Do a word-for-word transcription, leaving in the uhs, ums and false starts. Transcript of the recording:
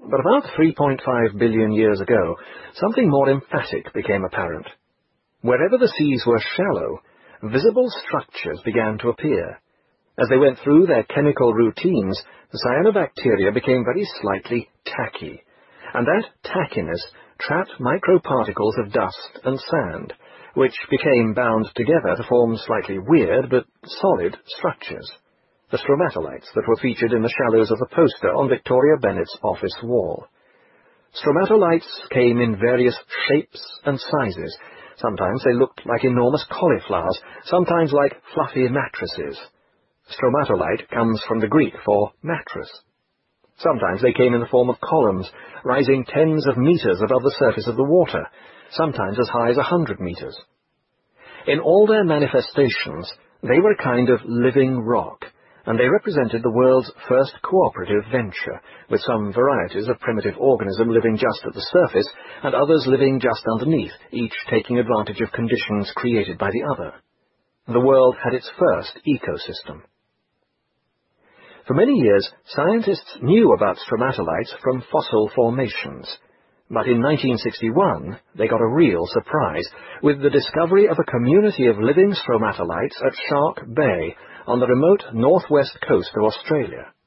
But about three point five billion years ago, something more emphatic became apparent. Wherever the seas were shallow, visible structures began to appear. As they went through their chemical routines, the cyanobacteria became very slightly tacky, and that tackiness trapped microparticles of dust and sand, which became bound together to form slightly weird but solid structures, the stromatolites that were featured in the shallows of the poster on Victoria Bennett's office wall. Stromatolites came in various shapes and sizes. Sometimes they looked like enormous cauliflowers, sometimes like fluffy mattresses. Stromatolite comes from the Greek for mattress. Sometimes they came in the form of columns, rising tens of meters above the surface of the water, sometimes as high as a hundred meters. In all their manifestations, they were a kind of living rock, and they represented the world's first cooperative venture, with some varieties of primitive organism living just at the surface, and others living just underneath, each taking advantage of conditions created by the other. The world had its first ecosystem. For many years, scientists knew about stromatolites from fossil formations, but in nineteen sixty-one they got a real surprise with the discovery of a community of living stromatolites at Shark Bay on the remote northwest coast of Australia.